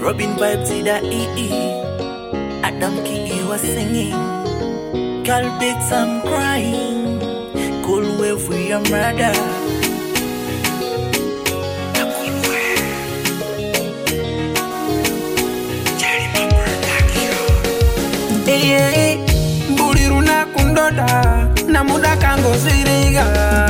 Robin vibes in the EE. Adam Kiki was singing. Cal beats I'm crying. Cool wave for your murder. Hey, Buliruna kundoda na muda kango ziriga.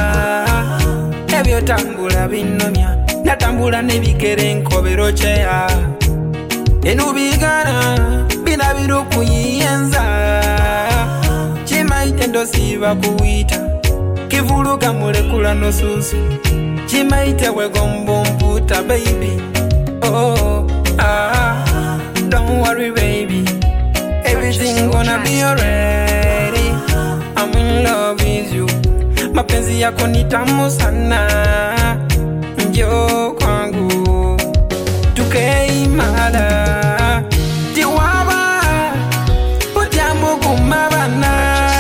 Ebyo tambula binomya na tambula nebikere nkobero cheya. Enubigana binabiru kuyenza. Chima itendo siba kuita kivuluga mulekula no susu. Chima itewe gombo mputa baby. Oh, don't worry baby. Everything gonna be already. I'm in love with you. Mapenzi yako ni tamu sana. Njoo kwangu tukeimara. Tiwaba ujambo kumabana.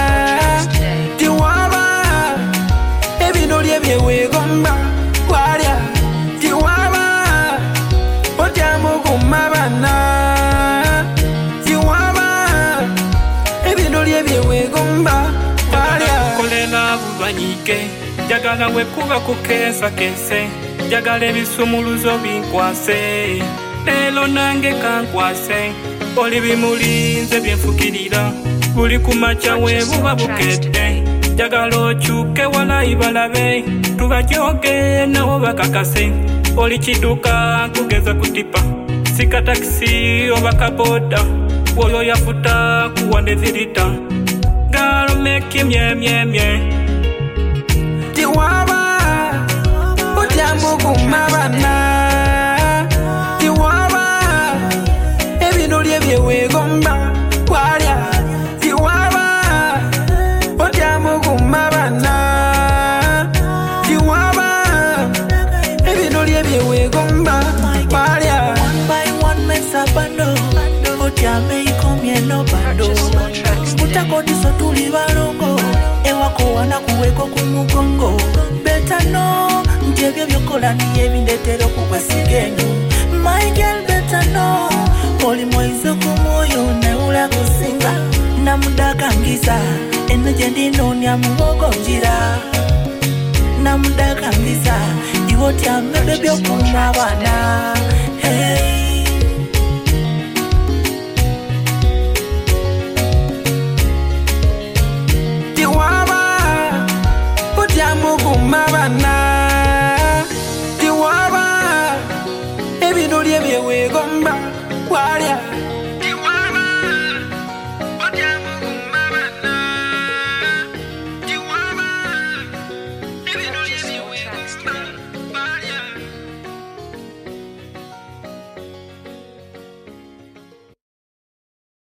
Tiwaba ebinoli ebyewe gomba warya. Tiwaba ujambo kumabana. Kolela bubanyike jagala we kuba kukesa kese jagala ebisumuluzo binkwase lelo nange kankwase oli bimulinze byenfukirira buli kumacha we buba bukete jagala okyuke walayi balabe tubajoge nawo bakakase oli kiduka kugeza kutipa sika taxi oba kaboda woyo yafuta kuwande zirita. Girl, make him yeah. Tiwaba ujambo kumabana. Tiwaba ebinoli ebyewe gomba warya. Tiwaba ujambo kumabana. Tiwaba ebinoli ebyewe gomba warya. One by one makes a bando. Ojame ikomye no bando. Utakodiso tuli balongo. Ewako wana kuweko kumugongo. Better no, njebye byokola niye bindetero kukwesigenu. My girl better no, oli moizo kumoyo neula kusinga. Namudaka ngisa, eneje ndinonya mugogo njira. Namudaka ngisa, iwoti amebe byokumabana. Hey. Kumabana. Tiwaba ebinoli ebyewe gomba warya.